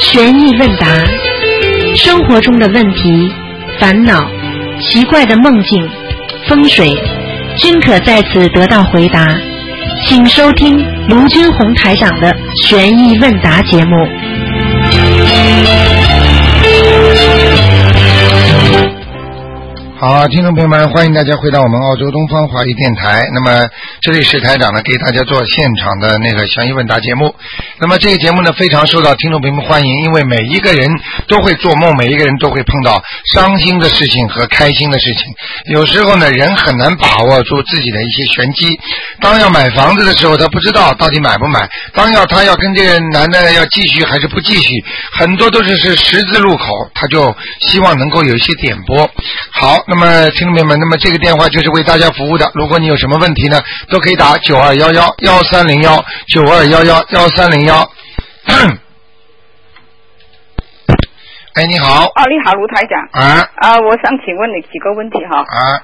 悬疑问答，生活中的问题、烦恼、奇怪的梦境、风水，均可在此得到回答。请收听卢军红台长的悬疑问答节目。 好，听众朋友们，欢迎大家回到我们澳洲东方华语电台。那么这里是台长呢给大家做现场的那个悬疑问答节目。那么这个节目呢非常受到听众朋友们欢迎，因为每一个人都会做梦，每一个人都会碰到伤心的事情和开心的事情。有时候呢人很难把握住自己的一些玄机。当要买房子的时候，他不知道到底买不买；当他要跟这个男的要继续还是不继续，很多都是十字路口，他就希望能够有一些点拨。好，那么听众朋友们，那么这个电话就是为大家服务的。如果你有什么问题呢，都可以打92111301，92111301。哎，你好。 哦，你好，卢台长。我想请问你几个问题哈。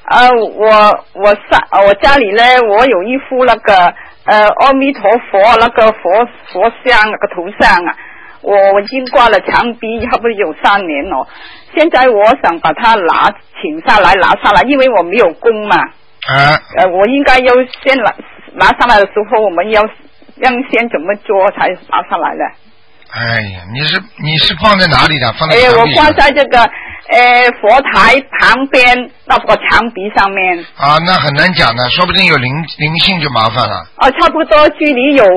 我家里呢，我有一幅那个阿弥陀佛那个佛像那个图像啊，我已经挂了墙壁，差不多有3年了。现在我想把它拿下来，因为我没有供嘛。我应该要先拿上来的时候，我们要先怎么做才拿上来的？ 哎呀，你是放在哪里的？放在墙壁上？ 我放在这个佛台旁边那个墙壁上面。 啊，那很难讲的，说不定有灵性就麻烦了。 差不多距离有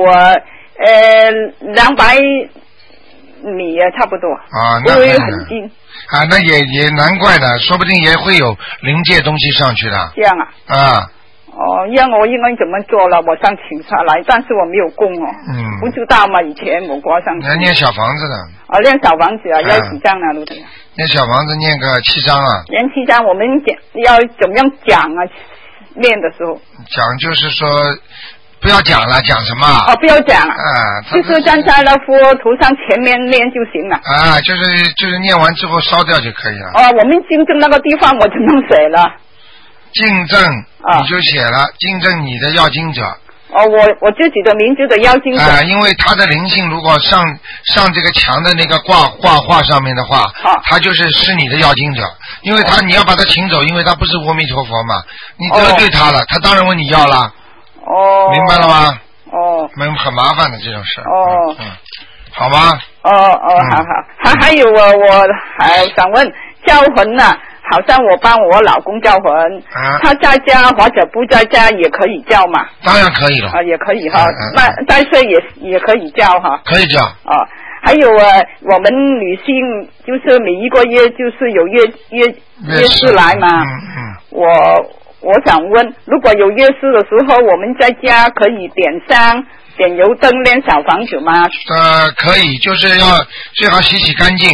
200米差不多。那会很近。 那也难怪的，说不定也会有灵界东西上去的。 这样啊？让我应该怎么做了？我想请下来，但是我没有供哦。不知道嘛，以前我挂上去。 要念小房子的。 念小房子啊，要几张啊，卢队长？ 念小房子念个7张啊。 念7张，我们要怎么样讲啊？念的时候。讲就是说。不要讲了，讲什么？ 不要讲了。就是站在那幅图上前面念就行了。 就是念完之后烧掉就可以了。 我们竞争那个地方我怎么写了？ 竞争你就写了，竞争你的要经者。 我自己的名字的要经者。 因为他的灵性如果上这个墙的那个挂画上面的话，他就是你的要经者，因为你要把他请走，因为他不是阿弥陀佛嘛，你得罪他了，他当然问你要了。明白了吗？很麻烦的这种事。好吗？ 好。还有我还想问叫魂呢，好像我帮我老公叫魂，他在家或者不在家也可以叫嘛？ 当然可以了。 也可以哈。那在睡也可以叫哈？ 可以叫。 还有我们女性就是每一个月就是有月事来嘛。我想问，如果有月事的时候，我们在家可以点香、点油灯、念小房子吗？ 可以，就是要最好洗干净。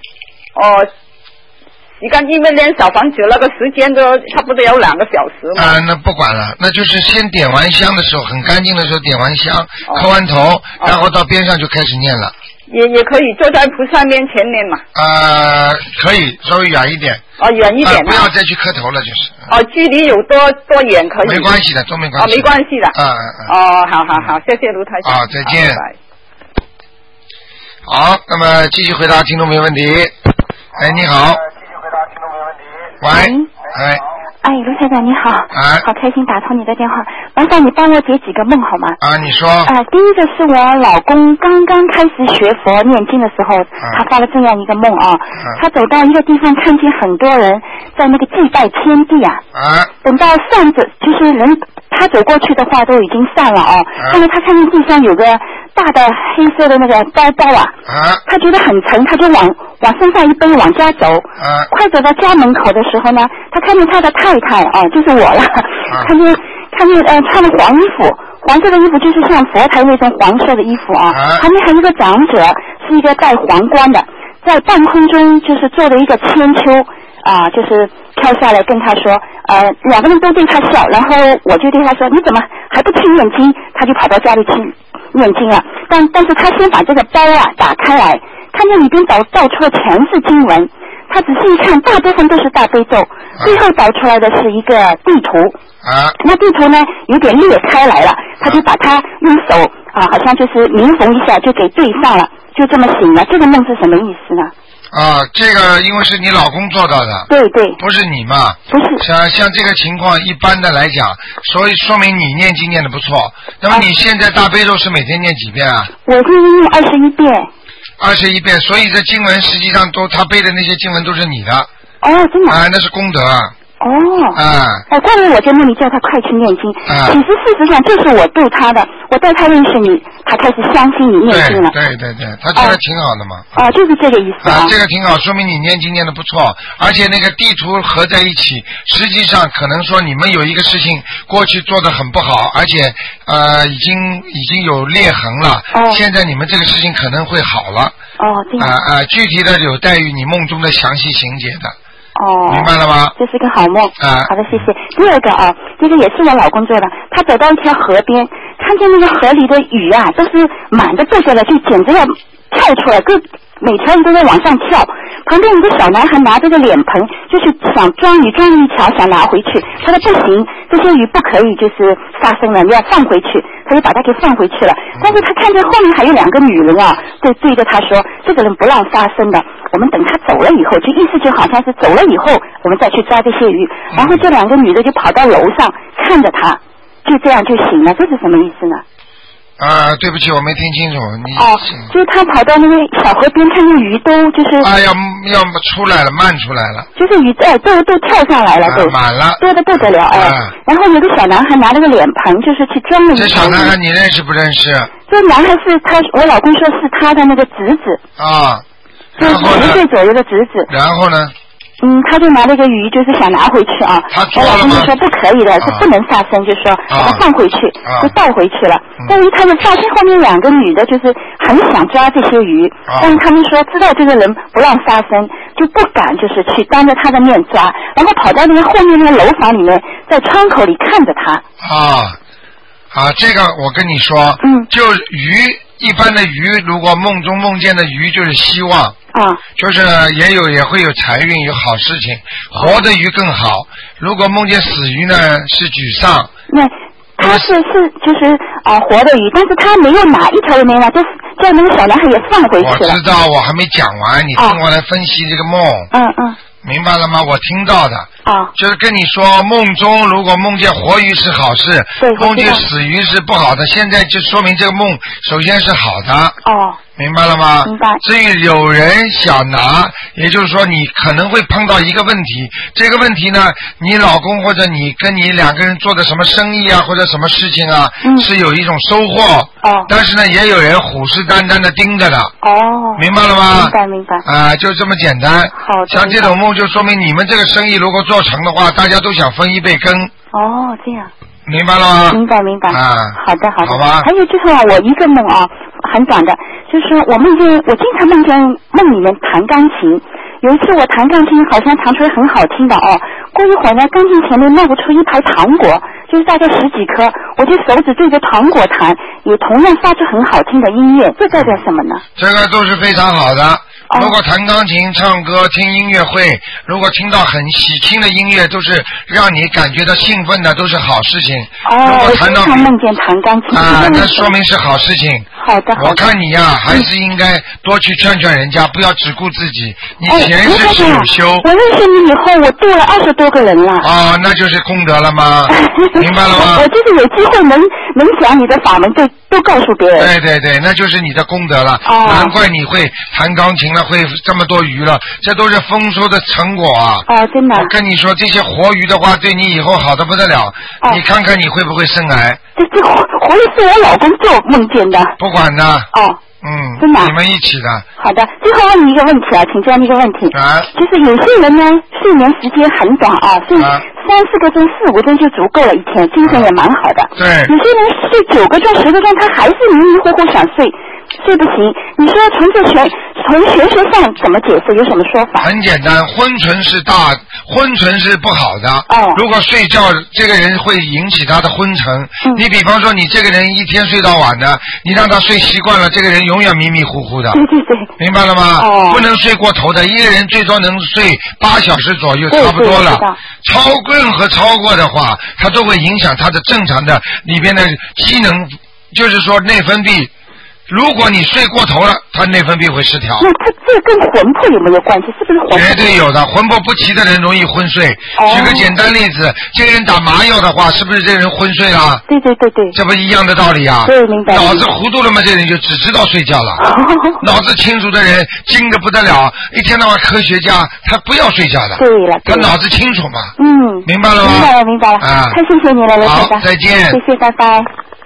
洗干净，因为念小房子那个时间都差不多有2个小时嘛。 那不管了，那就是先点完香的时候，很干净的时候点完香，磕完头，然后到边上就开始念了。 也可以坐在菩萨面前念嘛。 可以稍微远一点。 远一点。 不要再去磕头了，就是。 距离有多远可以？ 没关系的，都没关系。 没关系的。好，谢谢卢台长。 再见。好，那么继续回答听众朋友问题。你好。喂。 卢台长你好。好开心打通你的电话，麻烦你帮我解几个梦好吗？ 你说。 第一个是我老公刚刚开始学佛念经的时候，他发了这样一个梦他走到一个地方，看见很多人在那个祭拜天地等到散着，就是人他走过去的话都已经散了但是他看见地上有个大的黑色的那个包他觉得很沉，他就往身上一背往家走快走到家门口的时候呢，他看见他的太太就是我了看见穿了黄衣服，黄色的衣服就是像佛台那种黄色的衣服旁边还有一个长者是一个戴皇冠的，在半空中就是做了一个千秋就是跳下来跟他说2个人都对他笑，然后我就对他说你怎么还不去念经，他就跑到家里去念经了，但是他先把这个包打开来，看见里边倒出了全是经文，他仔细一看大部分都是大悲咒，最后导出来的是一个地图那地图呢有点裂开来了，他就把它用手好像就是明缝一下就给对上了， 就这么醒了，这个梦是什么意思呢？ 啊，这个因为是你老公做到的， 对对， 不是你嘛？ 不是。 像这个情况，一般的来讲，所以说明你念经念的不错。那么你现在大悲咒是每天念几遍啊？ 我是念21遍。 21遍，所以这经文实际上都他背的那些经文都是你的。 哦，真的。 啊，那是功德。 怪不得我在梦里叫他快去念经。其实事实上就是我度他的，我带他认识你，他开始相信你念经了。 对，他觉得挺好的嘛。 就是这个意思啊。 这个挺好，说明你念经念的不错，而且那个地图合在一起，实际上可能说你们有一个事情过去做的很不好，而且已经有裂痕了。现在你们这个事情可能会好了。 这样。 具体的有待于你梦中的详细情节的。明白了吗？ 这是个好梦。好的，谢谢。第二个这个也是我老公做的，他走到一条河边，看见那个河里的鱼啊，都是满的不得了，就简直要跳出来，每条鱼都在往上跳。旁边有个小男孩拿着个脸盆，就是想装鱼一条，想拿回去。他说不行，这些鱼不可以就是杀生了，你要放回去。他就把它给放回去了。但是他看见后面还有2个女人对着他说，这个人不让杀生的，我们等他走了以后，就意思就好像是走了以后我们再去抓这些鱼。然后这2个女的就跑到楼上看着他，就这样就行了。这是什么意思呢？ 对不起，我没听清楚。你就是他跑到那个小河边，看见鱼都就是要出来了，漫出来了， 就是鱼都跳上来了，都满了， 多得不得了然后有个小男孩拿了个脸盆，就是去装了鱼。 这小男孩你认识不认识？ 这男孩是我老公说是他的那个侄子然后呢？10 岁左右的侄子。 然后呢？ 他就拿了个鱼，就是想拿回去我老公就说不可以的，是不能杀生，就说把它放回去，就带回去了。但是他就发现后面2个女的，就是很想抓这些鱼，但是他们说知道这个人不让杀生，就不敢就是去当着他的面抓，然后跑到那个后面那个楼房里面，在窗口里看着他。 这个我跟你说，就鱼一般的鱼，如果梦中梦见的鱼就是希望。就是也会有财运，有好事情。活的鱼更好。如果梦见死鱼呢，是沮丧。 他是就是活的鱼，但是他没有拿一条也没拿，就叫那个小男孩也放回去了。我知道，我还没讲完，你听我来分析这个梦。明白了吗？我听到的。就是跟你说，梦中如果梦见活鱼是好事，梦见死鱼是不好的。现在就说明这个梦首先是好的。明白了吗？ 明白。 至于有人想拿，也就是说你可能会碰到一个问题，这个问题呢，你老公或者你跟你2个人做的什么生意或者什么事情是有一种收获。但是呢，也有人虎视眈眈的盯着的。明白了吗？ 明白。 就这么简单。 好的。 像这种梦就说明你们这个生意如果做成的话，大家都想分一杯羹。 这样。 明白了吗？ 明白。好的。 好吧。 还有就是我一个梦很短的，就是我经常梦见梦里面弹钢琴。有一次我弹钢琴，好像弹出来很好听的过一会儿呢，钢琴前面冒出一排糖果，就是大概10几颗，我就手指对着糖果弹，也同样发出很好听的音乐，这代表什么呢？ 这个都是非常好的。如果弹钢琴、唱歌、听音乐会，如果听到很喜庆的音乐，都是让你感觉到兴奋的，都是好事情。 我经常梦见弹钢琴。 那说明是好事情。 好的。 我看你还是应该多去劝劝人家，不要只顾自己。你前世是有修。 我认识你以后，我度了20多个人了。 那就是功德了吗？明白了吗？ 我就是有机会能讲你的法门，都告诉别人。 对，那就是你的功德了。难怪你会弹钢琴了，会这么多鱼了，这都是丰收的成果真的。 我跟你说，这些活鱼的话，对你以后好的不得了。你看看你会不会生癌？ 这活鱼是我老公做梦见的。 不管的。 真的。 你们一起的。 好的，最后问你一个问题请教你一个问题。就是有些人呢，睡眠时间很短睡3、4个钟、4、5钟就足够了一天，精神也蛮好的。 对。 有些人睡9个钟、10个钟，他还是迷迷糊糊想睡不行。你说从玄学上怎么解释？有什么说法？ 很简单，昏沉是不好的。如果睡觉这个人会引起他的昏沉。你比方说你这个人一天睡到晚的，你让他睡习惯了，这个人永远迷迷糊糊的。 对。 明白了吗？不能睡过头的，一个人最多能睡8小时左右，差不多了。任何超过的话，它都会影响他的正常的里边的机能，就是说内分泌。 如果你睡过头了，它内分泌会失调。 那它这跟魂魄有没有关系？是不是魂魄？ 绝对有的，魂魄不齐的人容易昏睡。举个简单例子，这个人打麻药的话，是不是这个人昏睡了？ 对对对对。 这不一样的道理啊？ 对，明白。 脑子糊涂了嘛，这人就只知道睡觉了。脑子清楚的人精得不得了，一天到晚科学家他不要睡觉的。 对了。 他脑子清楚嘛。明白了吗？ 明白了，明白了。 啊， 太谢谢你了，罗先生。 好，再见。 谢谢，拜拜。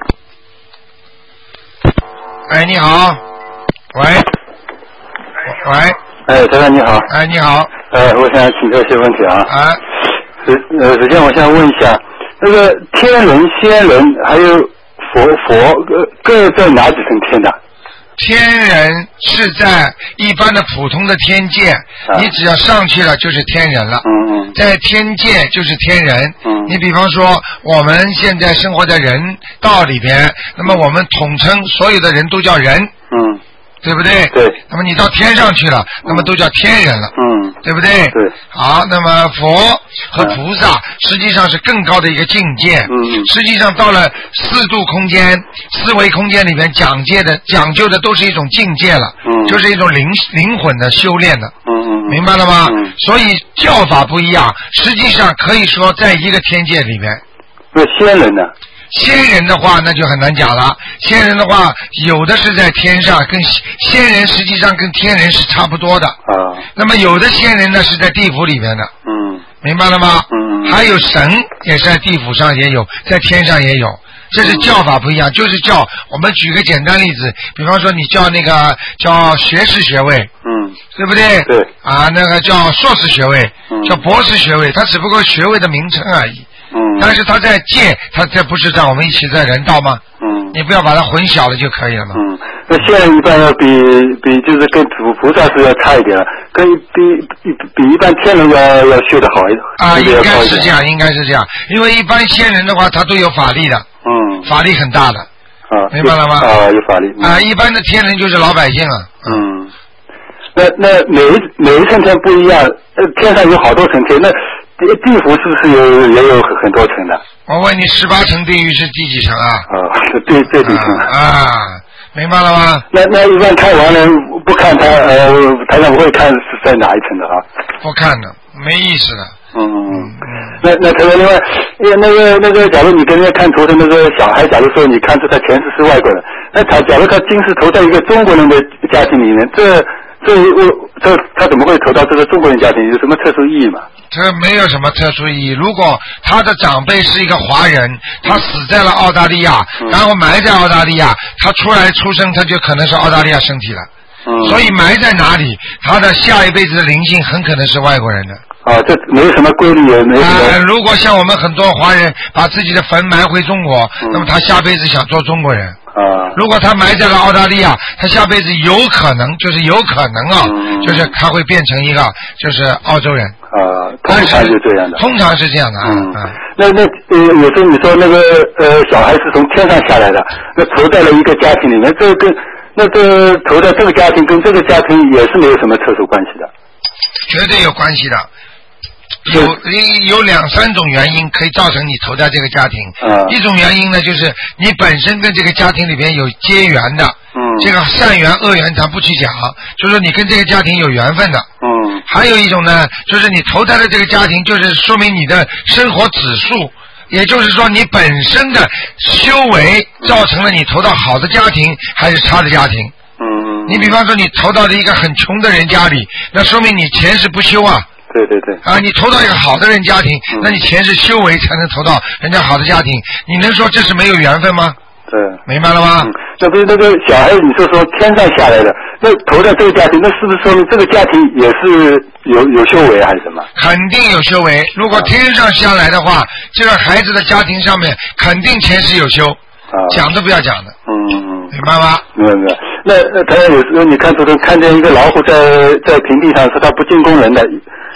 哎，你好。喂。喂。 哎，台长你好。 哎，你好。 我想请教一些问题啊。 啊。 首先我想问一下，那个天人、仙人还有佛各在哪几层天的？ 天人是在一般的普通的天界，你只要上去了就是天人了。在天界就是天人。你比方说我们现在生活在人道里边，那么我们统称所有的人都叫人。对不对？ 对。 那么你到天上去了，那么都叫天人了。对不对？ 对。 好，那么佛和菩萨实际上是更高的一个境界。实际上到了四度空间、四维空间里面讲究的都是一种境界了。就是一种灵魂的修炼的。明白了吗？所以教法不一样，实际上可以说在一个天界里面。 那仙人呢？ 仙人的话那就很难讲了，仙人的话有的是在天上，跟仙人实际上跟天人是差不多的。那么有的仙人呢是在地府里面的。明白了吗？还有神也是在地府上也有，在天上也有，这是教法不一样。就是叫我们举个简单例子，比方说你叫那个叫学士学位，对不对？ 对。 啊，那个叫硕士学位，叫博士学位，它只不过学位的名称而已。但是他在界，他这不是在我们一起在人道吗？你不要把它混淆了就可以了嘛。 那现在一般要比就是跟菩萨是要差一点了，跟比一般天人要修得好一点。啊， 应该是这样，应该是这样，因为一般仙人的话，他都有法力的。法力很大的。明白了吗？ 有法力。 一般的天人就是老百姓啊。 那每一层天不一样，天上有好多层天，那地府是不是也有很多层的？ 我问你，18层地狱是第几层啊？ 最底层。 明白了吗？ 那一般看完了不看他，台上不会看是在哪一层的啊？ 不看的，没意思的。 那台上另外，那个，假如你跟人家看图的那个小孩，假如说你看出他前世是外国人，那假如他今世投在一个中国人的家庭里面，这他怎么会投到这个中国人家庭？有什么特殊意义吗？ 这没有什么特殊意义。如果他的长辈是一个华人，他死在了澳大利亚，然后埋在澳大利亚，他出生他就可能是澳大利亚身体了。所以埋在哪里，他的下一辈子的灵性很可能是外国人的。 这没有什么规律，也没有什么。 如果像我们很多华人把自己的坟埋回中国，那么他下辈子想做中国人。如果他埋在了澳大利亚，他下辈子有可能就是他会变成一个就是澳洲人。 通常就这样的。 通常是这样的。 那有时候你说那个小孩是从天上下来的，那投在了一个家庭里面，这跟那个投在这个家庭跟这个家庭也是没有什么特殊关系的。 绝对有关系的。有2-3种原因可以造成你投在这个家庭。一种原因呢，就是你本身跟这个家庭里边有结缘的。这个善缘恶缘咱不去讲，就是说你跟这个家庭有缘分的。还有一种呢，就是你投在的这个家庭，就是说明你的生活指数，也就是说你本身的修为造成了你投到好的家庭还是差的家庭。你比方说你投到了一个很穷的人家里，那说明你前世不修啊。 对对对。 你投到一个好的人家庭，那你前世修为才能投到人家好的家庭，你能说这是没有缘分吗？ 对。 明白了吗？ 那不是那个小孩，你说天上下来的，那投在这个家庭，那是不是说明这个家庭也是有修为还是什么？肯定有修为。如果天上下来的话，这个孩子的家庭上面肯定前世有修。讲都不要讲的。明白吗？明白。那他有时候你看图中看见一个老虎在平地上，说它不进攻人的。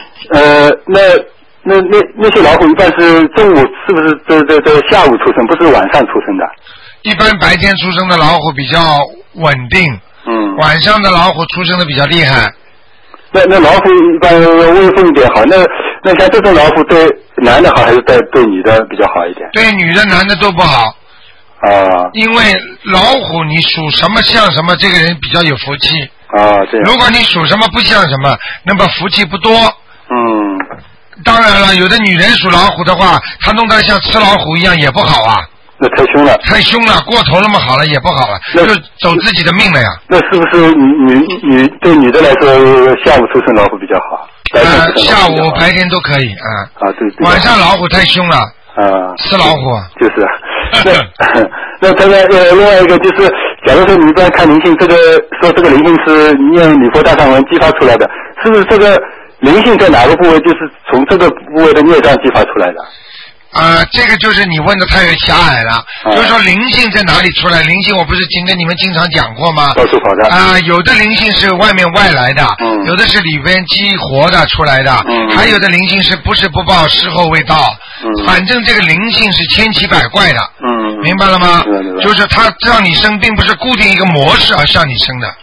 那些老虎一般是中午，是不是在下午出生，不是晚上出生的？一般白天出生的老虎比较稳定。晚上的老虎出生的比较厉害。那老虎一般威风一点好。那像这种老虎对男的好还是对女的比较好一点？对女的男的都不好。 啊。因为老虎你属什么像什么，这个人比较有福气。 啊，对。 如果你属什么不像什么，那么福气不多。 嗯。 当然了，有的女人属老虎的话，她弄得像吃老虎一样也不好啊。 那太凶了。 太凶了，过头那么好了也不好了，就走自己的命了呀。 那是不是对女的来说，下午出生老虎比较好？ 下午白天都可以啊。 啊，对。 晚上老虎太凶了。吃老虎。 就是。那这个另外一个就是，假如说你一般看灵性，这个说这个灵性是念礼佛大忏文激发出来的，是不是这个灵性在哪个部位，就是从这个部位的孽障激发出来的？ 这个就是你问的太狭隘了。就是说灵性在哪里出来？灵性我不是跟你们经常讲过吗？ 到处跑的。 有的灵性是外面外来的，有的是里边激活的出来的，还有的灵性是不是不报，时候未到。反正这个灵性是千奇百怪的。明白了吗？就是他让你生，并不是固定一个模式而让你生的。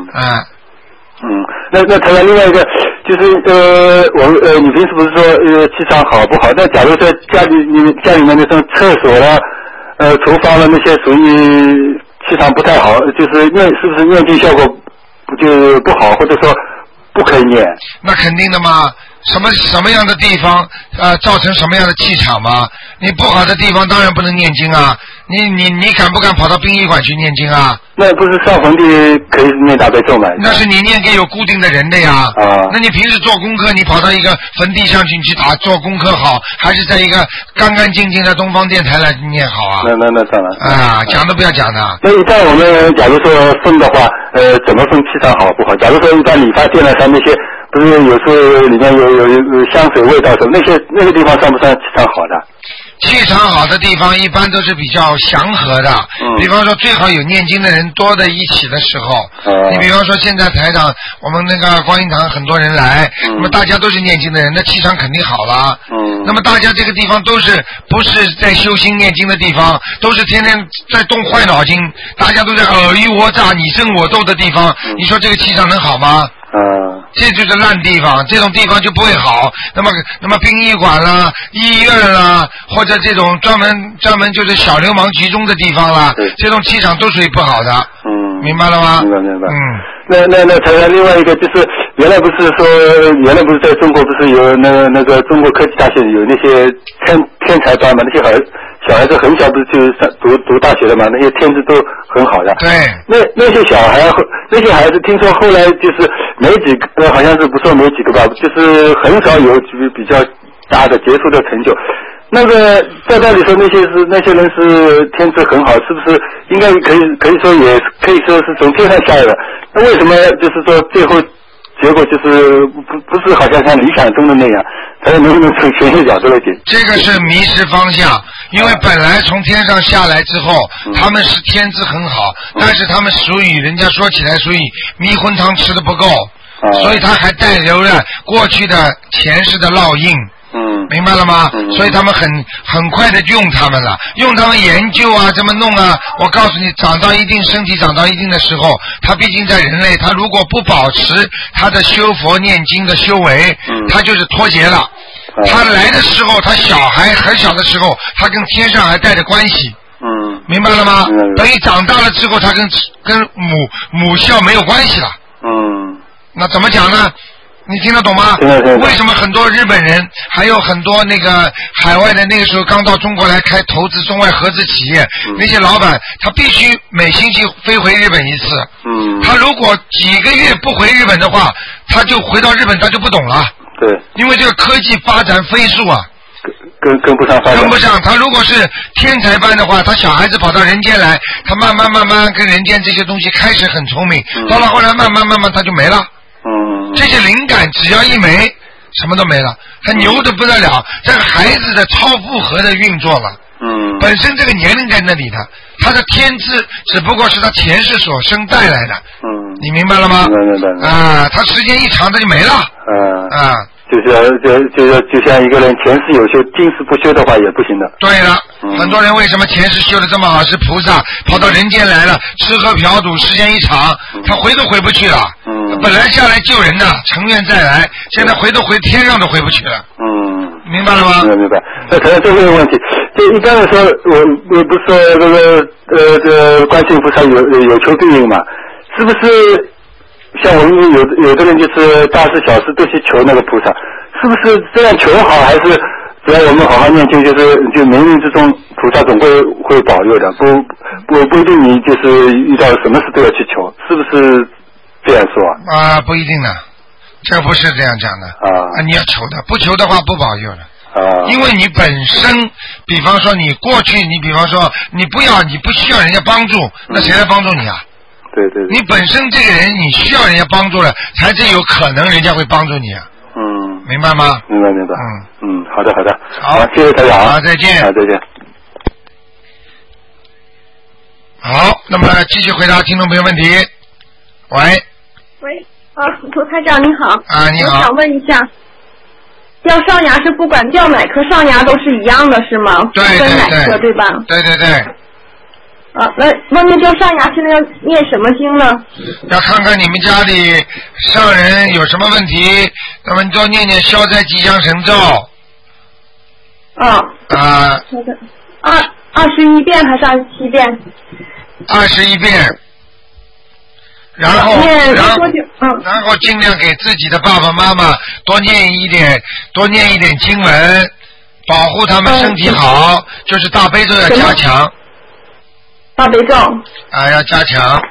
那台湾另外一个就是你平时不是说气场好不好？那假如说家里面那种厕所啦、厨房啦那些属于气场不太好，就是是不是念经效果就不好，或者说不可以念？ 那肯定的嘛。什么样的地方造成什么样的气场嘛？你不好的地方当然不能念经啊！你敢不敢跑到殡仪馆去念经啊？ 那不是上坟地可以念大悲咒吗？ 那是你念给有固定的人的呀。那你平时做功课，你跑到一个坟地上去做功课好，还是在一个干干净净的东方电台来念好啊？ 那当然。 讲都不要讲的。 那一般我们假如说分的话，怎么分气场好不好？假如说一般理发店上那些。不是有时候里面有香水味道什么那个地方算不算气场好的？ 气场好的地方一般都是比较祥和的，比方说最好有念经的人多在一起的时候。你比方说现在台长我们那个观音堂很多人来，那么大家都是念经的人，那气场肯定好了。那么大家这个地方都是不是在修心念经的地方，都是天天在动坏脑筋，大家都在尔虞我诈你争我斗的地方，你说这个气场能好吗？这就是烂地方，这种地方就不会好。那么殡仪馆啦、医院啦，或者这种专门就是小流氓集中的地方啦，这种气场都属于不好的。明白了吗？ 明白。那台湾另外一个就是原来不是在中国不是有那个中国科技大学有那些天才班嘛？那些小孩子很小不是就是读大学的嘛？那些天资都很好的。 对。 那些小孩那些孩子听说后来就是没几个，好像是不说没几个吧，就是很少有比较大的杰出的成就。那个照道理说那些人是天资很好，是不是应该可以说也可以说是从天上下来的？那为什么就是说最后结果就是不是好像理想中的那样？还能不能从玄学角度来解？ 这个是迷失方向，因为本来从天上下来之后，他们是天资很好，但是他们属于人家说起来属于迷魂汤吃的不够，所以他还带留了过去的前世的烙印。明白了吗？所以他们很快的用他们了，用他们研究啊，这么弄啊。我告诉你，身体长到一定的时候，他毕竟在人类，他如果不保持他的修佛念经的修为，他就是脱节了。他来的时候，他小孩很小的时候，他跟天上还带着关系。明白了吗？等于长大了之后，他跟母校没有关系了。那怎么讲呢？你听得懂吗？为什么很多日本人还有很多那个海外的那个时候刚到中国来开投资中外合资企业，那些老板他必须每星期飞回日本一次。他如果几个月不回日本的话，他就回到日本他就不懂了。 对。 因为这个科技发展飞速啊。 跟不上发展。 跟不上，他如果是天才班的话，他小孩子跑到人间来，他慢慢跟人间这些东西开始很聪明，到了后来慢慢他就没了。这些灵感只要一没，什么都没了。他牛的不得了，这个孩子的超负荷的运作了。本身这个年龄在那里的，他的天资只不过是他前世所生带来的。你明白了吗？ 明白。 他时间一长他就没了。 就像一个人前世有修，今世不修的话也不行的。 对了，很多人为什么前世修的这么好，是菩萨跑到人间来了，吃喝嫖赌，时间一长，他回都回不去了。本来下来救人的，成愿再来，现在回天上都回不去了。明白了吗？ 明白。那可能最后一个问题， 就一般来说，我不是说这个观世音菩萨有求必应嘛？是不是像我们有的人就是大事小事都去求那个菩萨？是不是这样求好，还是只要我们好好念经，就冥冥之中菩萨总会保佑的？不一定你就是遇到什么事都要去求，是不是这样说啊？不一定的，这不是这样讲的啊！你要求的，不求的话不保佑的。因为你本身，比方说你过去，你比方说你不需要人家帮助，那谁来帮助你啊？ 对。 你本身这个人你需要人家帮助了，才是有可能人家会帮助你啊。明白吗？ 明白。好的。 好， 谢谢台长啊， 再见。 再见。 好，那么继续回答听众朋友问题。 喂，涂台长你好。 你好。 我想问一下。掉上牙是不管掉哪颗上牙都是一样的是吗？ 对， 分哪颗对吧？ 对。 那掉上牙现在要念什么经呢？ 要看看你们家里上人有什么问题，那么你就念消灾吉祥神咒。 21遍还是27遍 ？21遍。然后尽量给自己的爸爸妈妈多念一点经文，保护他们身体好，就是大悲咒要加强。 大悲咒。 要加强。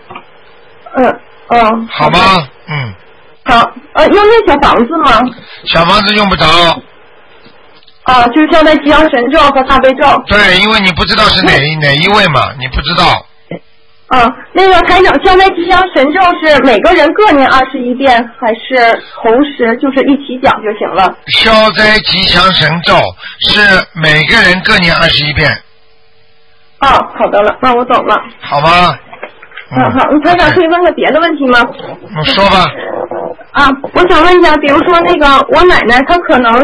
好吗？ 好，要念小房子吗？ 小房子用不着。 就是消灾吉祥神咒和大悲咒。 对，因为你不知道是哪一位嘛，你不知道。 那个台长，消灾吉祥神咒是每个人各念21遍，还是同时就是一起讲就行了？ 消灾吉祥神咒是每个人各念21遍。 好的了，那我懂了。 好吗？ 好，台长可以问个别的问题吗？ 说吧。 我想问一下，比如说那个我奶奶她可能，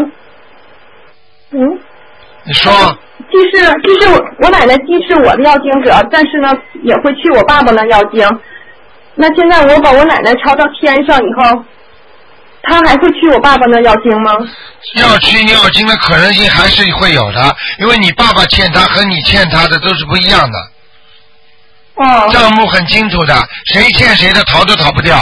你说。 既是我奶奶既是我的要经者，但是呢也会去我爸爸那要经。那现在我把我奶奶抄到天上以后，她还会去我爸爸那要经吗？ 要去要经的可能性还是会有的，因为你爸爸欠他和你欠他的都是不一样的。账目很清楚的，谁欠谁的逃都逃不掉。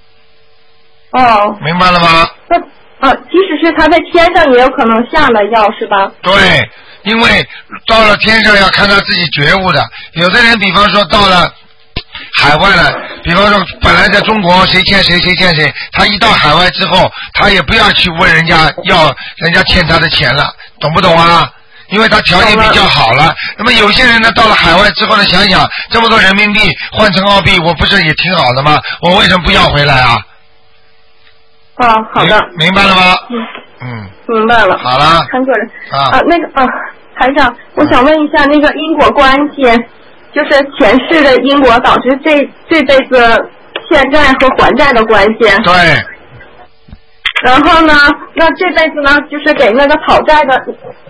明白了吗？ 即使是他在天上也有可能下了药是吧？ 对。因为到了天上要看他自己觉悟的，有的人比方说到了海外了，比方说本来在中国谁欠谁，他一到海外之后，他也不要去问人家要人家欠他的钱了，懂不懂啊？因为他条件比较好了。那么有些人呢，到了海外之后呢，想想这么多人民币换成澳币，我不是也挺好的吗？我为什么不要回来啊？ 好的。 明白了吗？ 明白了。 好了。 看过了。那个台长，我想问一下，那个因果关系，就是前世的因果导致这辈子欠债和还债的关系。 对。 然后呢，那这辈子呢，就是给那个讨债的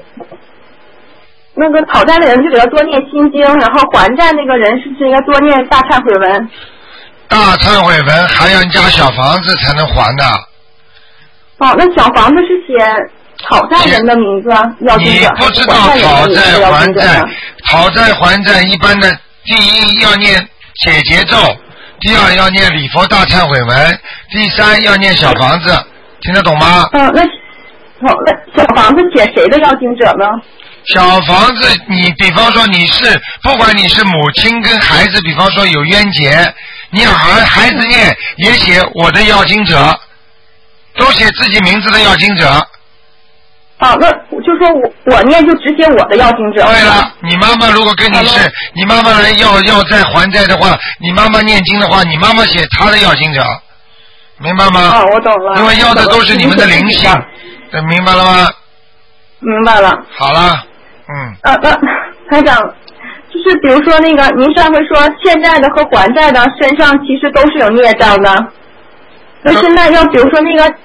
人就给他多念心经，然后还债那个人是不是应该多念大忏悔文？ 大忏悔文还要加小房子才能还的。 那小房子是写讨债人的名字要经者， 你不知道讨债还债，讨债还债一般的，第一要念解结咒，第二要念礼佛大忏悔文，第三要念小房子，听得懂吗？ 那小房子写谁的要经者呢？ 小房子你比方说你是不管你是母亲跟孩子，比方说有冤结，你孩子念也写我的要经者，都写自己名字的要经者。 那就说我念就只写我的要经者。 对了，你妈妈如果跟你是你妈妈来要债还债的话，你妈妈念经的话，你妈妈写她的要经者，明白吗？ 我懂了。 因为要的都是你们的灵性，明白了吗？ 明白了。 好了。 台长，就是比如说那个您上回说欠债的和还债的身上其实都是有孽障的，那现在要比如说那个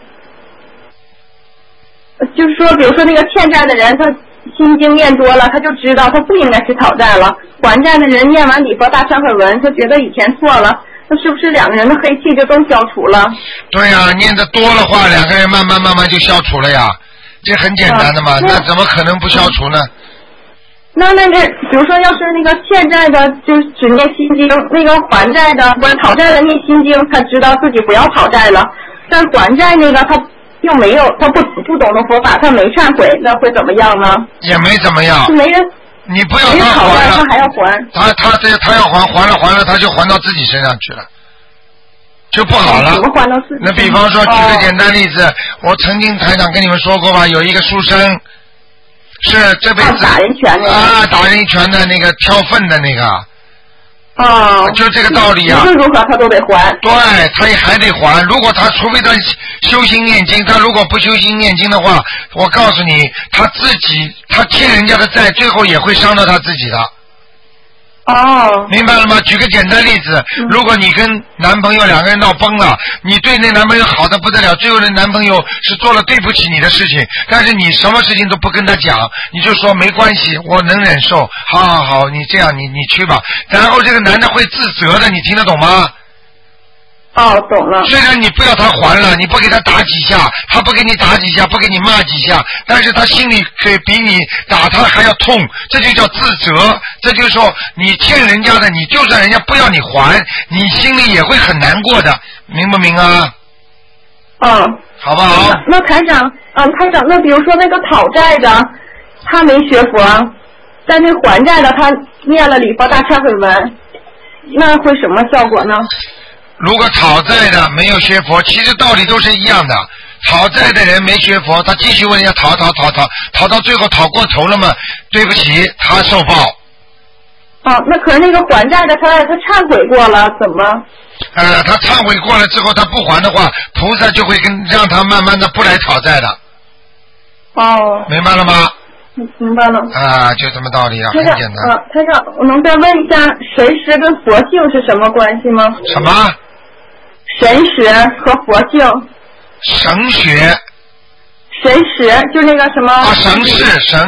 就是说比如说那个欠债的人他心经念多了，他就知道他不应该去讨债了，还债的人念完礼佛大忏悔文，他觉得以前错了，那是不是两个人的黑气就都消除了？对呀， 念得多的话两个人慢慢就消除了呀，这很简单的嘛，那怎么可能不消除呢？ 那个，比如说，要是那个欠债的，就是只念心经；那个还债的或者讨债的念心经，他知道自己不要讨债了。但还债那个他又没有，他不懂得佛法，他没忏悔，那会怎么样呢？ 也没怎么样。 没人。 你不要他还了， 他还要还。 他要还了，他就还到自己身上去了，就不好了。 怎么还到自己？ 那比方说，举个简单例子，我曾经台长跟你们说过吧，有一个书生。是这辈子打人拳的打人拳的那个挑粪的那个就这个道理啊。 无论如何他都得还。 对，他也还得还。如果他除非他修心念经，他如果不修心念经的话，我告诉你，他欠人家的债，最后也会伤到他自己的。明白了吗？举个简单例子，如果你跟男朋友两个人闹崩了，你对那男朋友好的不得了，最后那男朋友是做了对不起你的事情，但是你什么事情都不跟他讲，你就说没关系，我能忍受，好，你这样你去吧，然后这个男的会自责的，你听得懂吗？ 懂了。 虽然你不要他还了，你不给他打几下，他不给你打几下，不给你骂几下，但是他心里可以比你打他还要痛，这就叫自责。这就是说，你欠人家的，你就算人家不要你还，你心里也会很难过的，明不明啊？好不好？ 那台长，那比如说那个讨债的，他没学佛，但那还债的他念了礼佛大忏悔文，那会什么效果呢？ 如果讨债的没有学佛，其实道理都是一样的。讨债的人没学佛，他继续问人家讨到最后讨过头了嘛？对不起，他受报。 那可是那个还债的他忏悔过了，怎么？ 他忏悔过了之后，他不还的话，菩萨就会让他慢慢的不来讨债的。明白了吗？ 明白了。 就这么道理啊，很简单。 台长，我能再问一下，神识跟佛性是什么关系吗？ 什么？ 神识和佛性。 神学。 神识就那个什么？ 神识。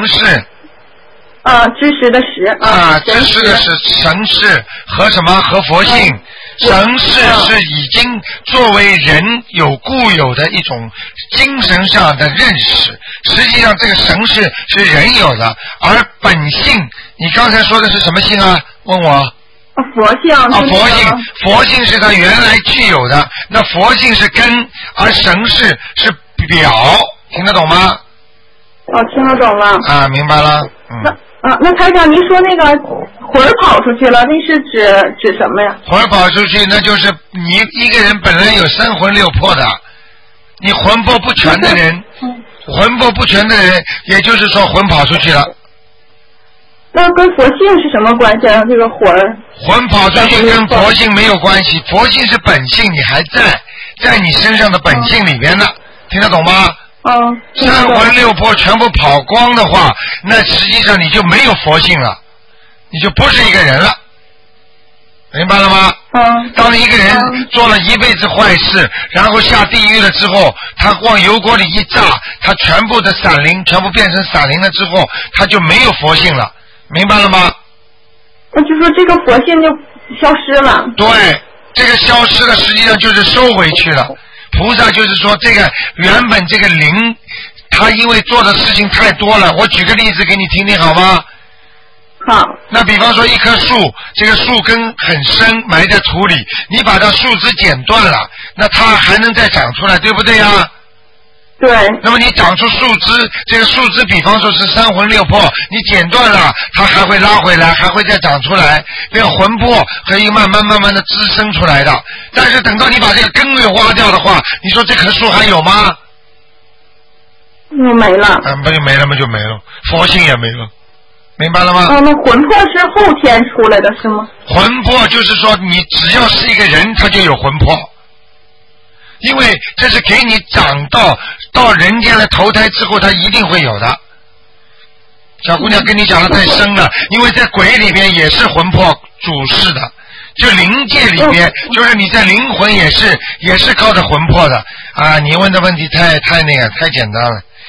知识的识。 知识的是神识和什么？和佛性。神识是已经作为人有固有的一种精神上的认识，实际上这个神识是人有的，而本性，你刚才说的是什么性啊？问我。 佛性。 佛性是他原来具有的，那佛性是根，而神识是表，听得懂吗？ 听得懂了。 明白了。 那台长，您说那个魂跑出去了，那是指什么呀？ 魂跑出去，那就是你一个人本来有三魂六魄的，你魂魄不全的人，也就是说魂跑出去了。 那跟佛性是什么关系啊？这个魂跑出去跟佛性没有关系，佛性是本性，你还在你身上的本性里边的，听得懂吗？三魂六魄全部跑光的话，那实际上你就没有佛性了，你就不是一个人了，明白了吗？当一个人做了一辈子坏事，然后下地狱了之后，他往油锅里一炸，他全部的散灵全部变成散灵了之后，他就没有佛性了，明白了吗？ 那就说这个佛性就消失了。 对，这个消失了实际上就是收回去了。菩萨就是说，这个原本这个灵，他因为做的事情太多了。我举个例子给你听听好吗？ 好。 那比方说一棵树，这个树根很深，埋在土里，你把它树枝剪断了，那它还能再长出来，对不对啊？ 对。 那么你长出树枝，这个树枝比方说是三魂六魄，你剪断了，它还会拉回来，还会再长出来，这个魂魄可以慢慢的滋生出来的。但是等到你把这个根给挖掉的话，你说这棵树还有吗？ 没了。 不就没了吗？就没了，佛性也没了，明白了吗？ 那魂魄是后天出来的是吗？ 魂魄就是说，你只要是一个人，他就有魂魄。因为这是给你长到人间来投胎之后，他一定会有的。小姑娘跟你讲的太深了，因为在鬼里边也是魂魄主事的，就灵界里边，就是你在灵魂也是靠着魂魄的啊！你问的问题太那个太简单了。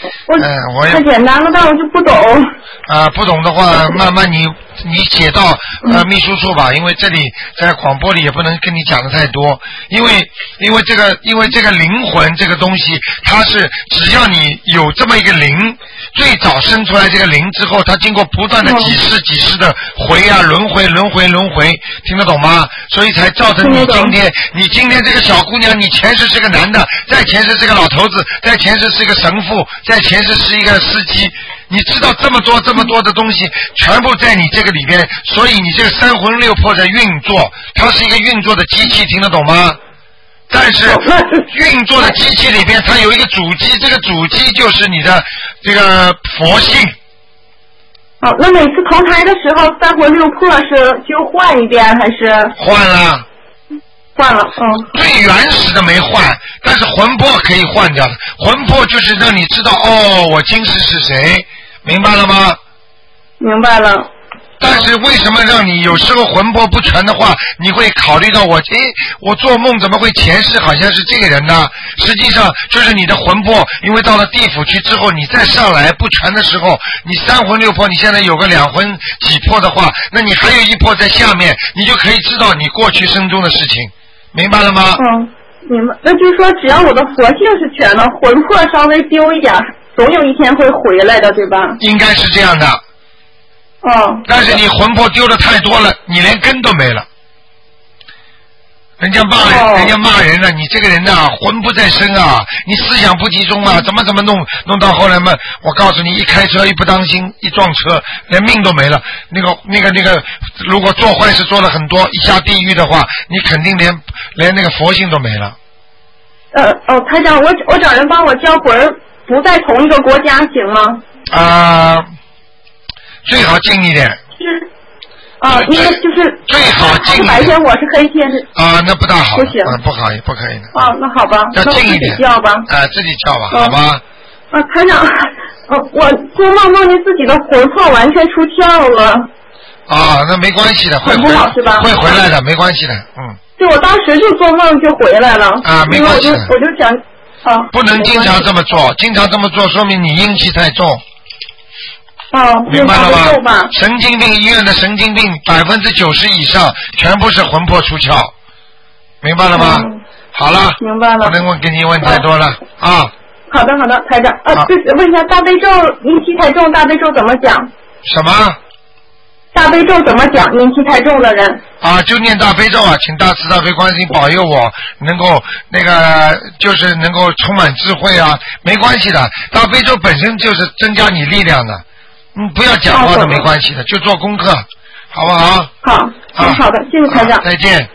我太简单了，但我就不懂。 不懂的话，慢慢你写到秘书处吧，因为这里在广播里也不能跟你讲的太多，因为这个灵魂这个东西，它是只要你有这么一个灵，最早生出来这个灵之后，它经过不断的几世的轮回，听得懂吗？所以才造成你今天这个小姑娘，你前世是个男的，在前世是个老头子，在前世是一个神父，在前世是一个司机。你知道这么多的东西全部在你这个里边，所以你这个三魂六魄在运作，它是一个运作的机器，听得懂吗？但是运作的机器里边它有一个主机，这个主机就是你的这个佛性。 那每次投胎的时候三魂六魄是就换一遍还是？换了， 最原始的没换，但是魂魄可以换掉的。魂魄就是让你知道我今世是谁，明白了吗？ 明白了。 但是为什么让你有时候魂魄不全的话，你会考虑到我做梦怎么会前世好像是这个人呢？实际上就是你的魂魄，因为到了地府去之后，你再上来不全的时候，你三魂六魄，你现在有个两魂几魄的话，那你还有一魄在下面，你就可以知道你过去生中的事情。明白了吗？ 明白。那就是说，只要我的佛性是全的，魂魄稍微丢一点，总有一天会回来的，对吧？ 应该是这样的。但是你魂魄丢的太多了，你连根都没了。人家骂人了，你这个人啊，魂不在身啊，你思想不集中啊，怎么弄到后来嘛？我告诉你，一开车一不当心，一撞车，连命都没了。那个，如果做坏事做了很多，一下地狱的话，你肯定连那个佛性都没了。 台长，我找人帮我叫魂，不在同一个国家行吗？ 最好近一点。 应该就是最好近一点。 白天我是黑天是。 那不大好。 不行。 不可以的。 那好吧。 要近一点。 那我自己叫吧。 自己叫吧，好吧。 台长，我做梦见自己的魂魄完全出窍了。 那没关系的，会不好是吧？ 会回来的，没关系的， 对，我当时就做梦就回来了。 没关系的。 我就想。 不能经常这么做，经常这么做说明你阴气太重。明白了吗？神经病医院的神经病90%以上全部是魂魄出窍，明白了吗？好了， 明白了。 不能给你问太多了啊。 好的，台长。就是问一下大悲咒阴气太重，大悲咒怎么讲？ 什么？ 大悲咒怎么讲？阴气太重的人。 就念大悲咒啊，请大慈大悲观世音保佑我能够就是能够充满智慧啊，没关系的，大悲咒本身就是增加你力量的。不要讲话都没关系的，就做功课，好不好？ 好的，谢谢台长。 再见。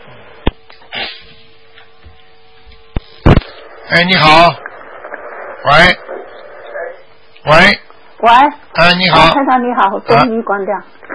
你好。喂。你好。 台长你好，声音关掉。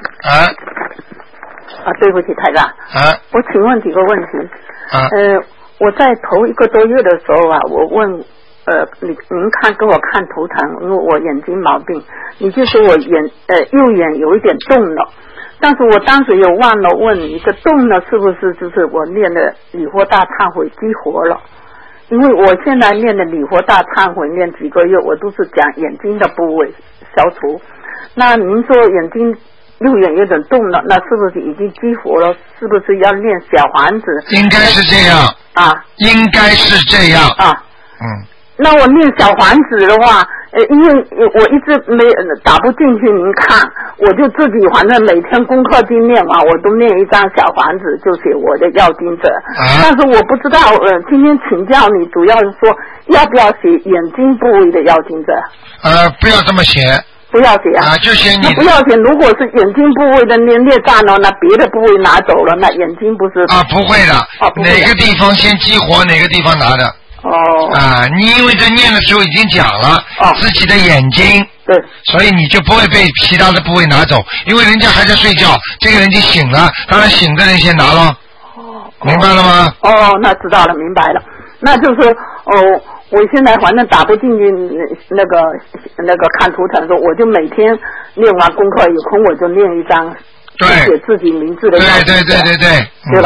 对不起，台长。我请问几个问题。我在头1个多月的时候我问。您给我看图腾，因为我眼睛毛病，你就说我右眼有一点动了，但是我当时又忘了问你，这动了是不是就是我念的礼佛大忏悔激活了？因为我现在念的礼佛大忏悔念几个月，我都是讲眼睛的部位消除。那您说眼睛右眼有点动了，那是不是已经激活了？是不是要念小房子？ 应该是这样应该是这样那我念小房子的话，因为我一直没打不进去您看，我就自己反正每天功课经念完，我都念一张小房子，就写我的要经者。但是我不知道，今天请教你，主要是说要不要写眼睛部位的要经者？ 不要这么写。 不要写就写你。 那不要写，如果是眼睛部位的孽障了，那别的部位拿走了，那眼睛不是？ 不会的。哪个地方先激活，哪个地方拿的。你因为在念的时候已经讲了自己的眼睛， 对， 所以你就不会被其他的部位拿走，因为人家还在睡觉，这个人已经醒了，当然醒的人先拿了。明白了吗？ 那知道了，明白了。那就是我现在反正打不进去那个看图腾的时候，我就每天练完功课有空我就练一张写自己名字的， 对， 对吧？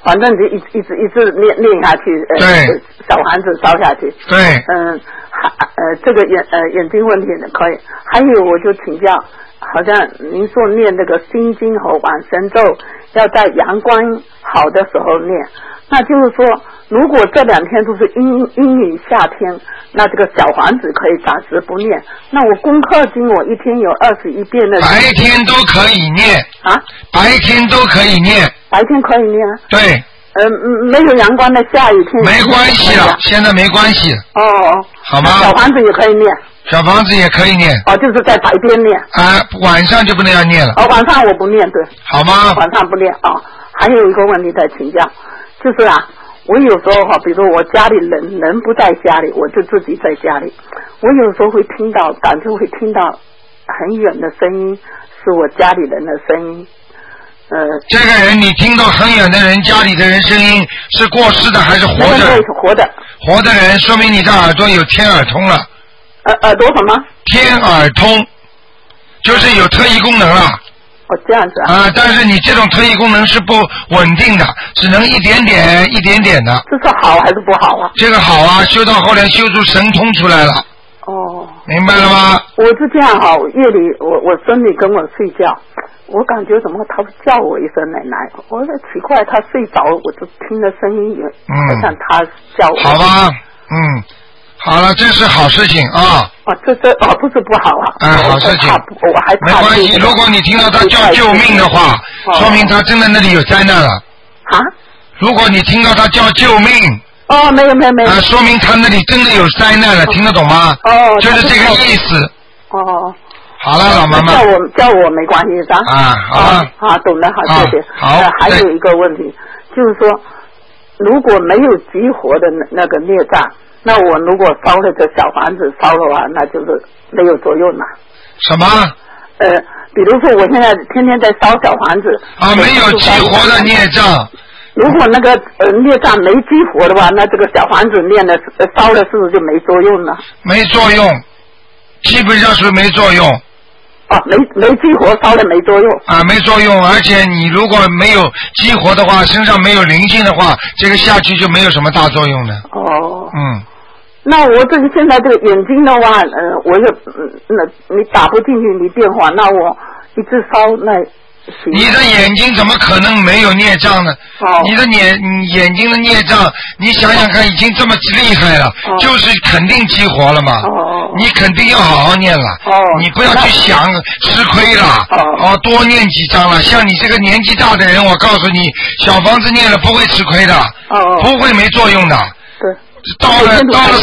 反正就一直念下去， 对， 小房子烧下去， 对， 这个眼睛问题呢可以。还有我就请教，好像您说念这个心经和往生咒要在阳光好的时候念，那就是说如果这2天都是阴雨夏天，那这个小房子可以暂时不念，那我功课经我一天有21遍的， 白天都可以念啊， 白天都可以念， 白天可以念， 对， 没有阳光的下雨天没关系了，现在没关系。 哦， 好吗？ 小房子也可以念。 小房子也可以念。 哦，就是在白天念。 啊，晚上就不能要念了。 哦，晚上我不念，对。 好吗？ 晚上不念啊。还有一个问题在请教，就是啊，我有时候比如说我家里人不在家里，我就自己在家里，我有时候会感觉会听到很远的声音，是我家里人的声音。 这个人你听到很远的人家里的人声音，是过世的还是活着？ 活的。活的人说明你的耳朵有天耳通了。 耳朵什么？ 天耳通，就是有特异功能了。 哦，这样子啊。 啊，但是你这种特异功能是不稳定的，只能一点点的。 这是好还是不好啊？ 这个好啊，修到后来修出神通出来了。 哦。 明白了吗？ 我是这样哈，夜里我孙女跟我睡觉，我感觉怎么他叫我一声奶奶，我说奇怪，他睡着我就听着声音也好像他叫我。 好吧，好了，这是好事情啊。 这不是不好啊。 好事情。 我还没关系，如果你听到他叫救命的话，说明他真的那里有灾难了。 啊？ 如果你听到他叫救命。 哦，没有。 说明他那里真的有灾难了，听得懂吗？ 哦。 就是这个意思。 哦。 好了，老妈妈。 叫我没关系是吧？ 好了。 懂了，好，谢谢。 好。 还有一个问题，就是说，如果没有激活的那个孽障，那我如果烧了这小房子烧的话，那就是没有作用了。 什么？ 比如说我现在天天在烧小房子。 没有激活的孽障。 如果那个孽障没激活的话，那这个小房子念的烧了是不是就没作用了？ 没作用，基本上是没作用。 没激活烧了没作用。 没作用，而且你如果没有激活的话，身上没有灵性的话，这个下去就没有什么大作用的。 那我这个现在这个眼睛的话，我也你打不进去你电话，那我一直烧那。 你的眼睛怎么可能没有孽障呢？你的眼睛的孽障，你想想看，已经这么厉害了，就是肯定激活了嘛。你肯定要好好念了。你不要去想吃亏了。多念几张了。像你这个年纪大的人，我告诉你，小房子念了不会吃亏的，不会没作用的。 对。 到了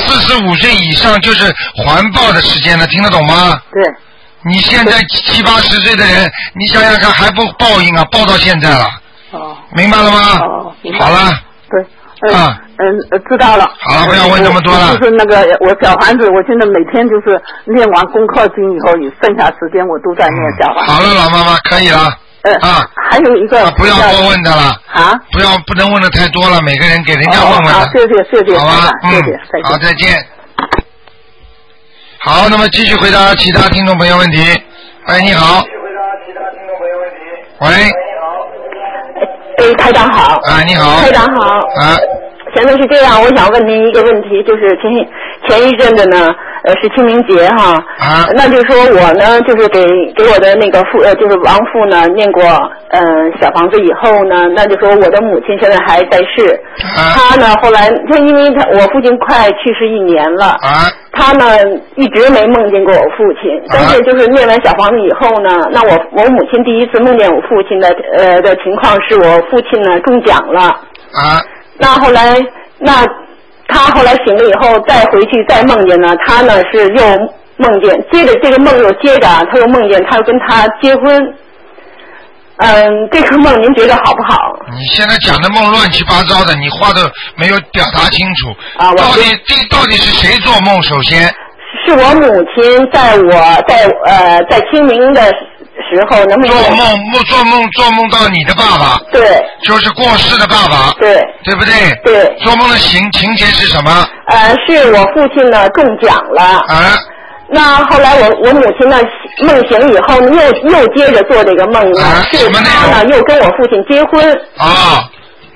45岁以上就是还报的时间了，听得懂吗？ 对。 你现在70、80岁的人，你想想看，还不报应啊？报到现在了。明白了吗？好了。 对。知道了。 好了，不要问这么多了。 就是那个我小房子，我现在每天就是念完功课经以后，剩下时间我都在念小房子。 好了，老妈妈可以了。 还有一个。 不要多问的了。不能问的太多了，每个人给人家问问的。 谢谢。 好吧。 谢谢。 好，再见。好，那么继续回答其他听众朋友问题。喂，你好。喂。 台长好。 你好。 台长好。现在是这样，我想问您一个问题，就是前一阵子呢，是清明节哈。那就是说我呢，就是给我的那个就是亡父呢念过小房子以后呢，那就说我的母亲现在还在世。他呢后来因为我父亲快去世1年了。他呢一直没梦见过我父亲，但是就是念完小房子以后呢，那我母亲第一次梦见我父亲的情况是我父亲呢中奖了。那后来他后来醒了以后再回去再梦见呢，他呢是又梦见，接着这个梦又接着他又梦见他要跟他结婚。这个梦您觉得好不好？ 你现在讲的梦乱七八糟的，你话都没有表达清楚。到底是谁做梦？首先是我母亲，在清明的时候能做梦到你的爸爸。 对。 就是过世的爸爸。 对。 对不对？ 对。 做梦的情节是什么？ 是我父亲呢中奖了。那后来我母亲呢梦醒以后呢又接着做这个梦呢，是他呢又跟我父亲结婚。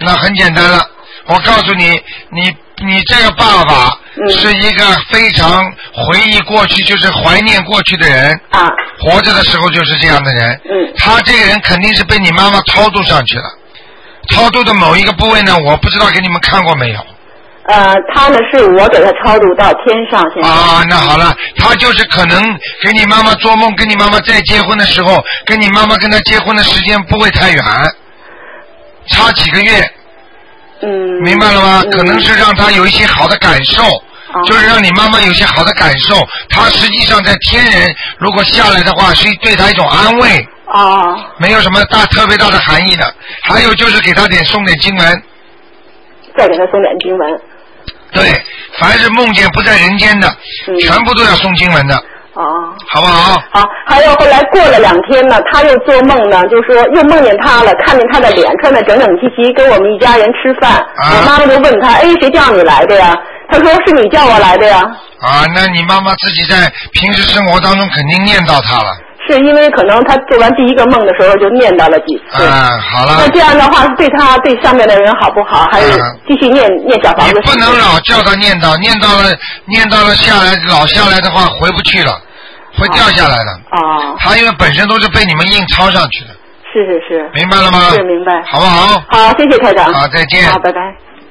那很简单了，我告诉你，你这个爸爸是一个非常回忆过去，就是怀念过去的人啊，活着的时候就是这样的人。他这个人肯定是被你妈妈超度上去了，超度的某一个部位呢，我不知道给你们看过没有。 他呢是我给他超度到天上现在。 啊，那好了，他就是可能给你妈妈做梦，跟你妈妈在结婚的时候，跟你妈妈跟他结婚的时间不会太远，差几个月。明白了吗？可能是让他有一些好的感受，就是让你妈妈有些好的感受。他实际上在天人如果下来的话，是对他一种安慰。没有什么特别大的含义的。还有就是给他送点经文。 再给他送点经文。 对，凡是梦见不在人间的，全部都要送经文的。好不好？ 好，还有后来过了2天呢，他又做梦呢，就说又梦见他了，看见他的脸穿得整整齐齐，跟我们一家人吃饭。我妈妈就问他，谁叫你来的呀？他说是你叫我来的呀。 那你妈妈自己在平时生活当中肯定念叨他了。 是因为可能他做完第一个梦的时候就念叨了几次。 好了。 那这样的话对他对上面的人好不好？还是继续念小房子？ 你不能老叫他念叨，念叨了下来，老下来的话回不去了，会掉下来的。他因为本身都是被你们硬抄上去的。 是。 明白了吗？ 是明白。 好不好？ 好，谢谢台长。 好，再见。 好，拜拜。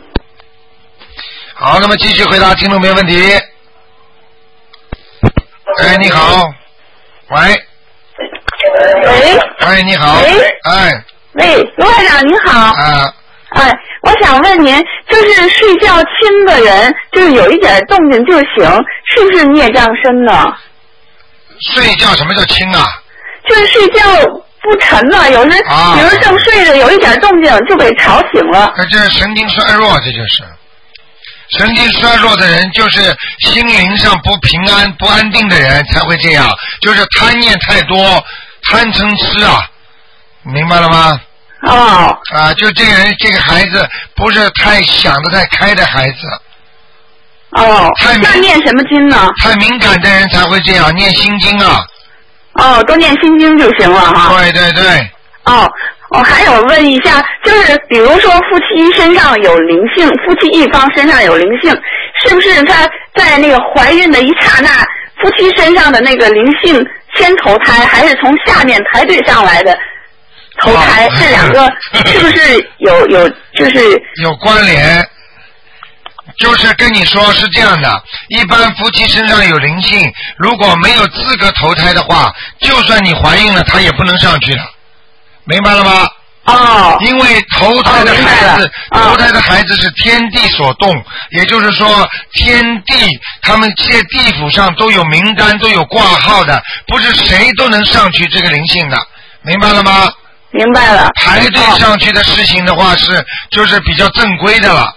好，那么继续回答听众朋友问题。你好。喂。喂，你好。 喂，卢台长您好。我想问您，就是睡觉轻的人，就是有一点动静就醒，是不是孽障深呢？ 睡觉什么叫轻啊？ 就是睡觉不沉了，有时比如正睡着有一点动静就被吵醒了。 这是神经衰弱，这就是神经衰弱的人，就是心灵上不平安、不安定的人才会这样，就是贪念太多，贪嗔痴啊，明白了吗？就这个人，这个孩子不是太想得太开的孩子。 那念什么经呢？ 太敏感的人才会这样，念心经啊。 多念心经就行了哈。 对。 还有问一下，就是比如说夫妻身上有灵性，夫妻一方身上有灵性，是不是他在那个怀孕的一刹那，夫妻身上的那个灵性先投胎，还是从下面排队上来的投胎？这两个是不是有关联？就是跟你说是这样的，一般夫妻身上有灵性，如果没有资格投胎的话，就算你怀孕了，他也不能上去的，明白了吗？因为投胎的孩子是天地所动，也就是说天地他们这地府上都有名单，都有挂号的，不是谁都能上去这个灵性的，明白了吗？ 明白了。 排队上去的事情的话就是比较正规的了。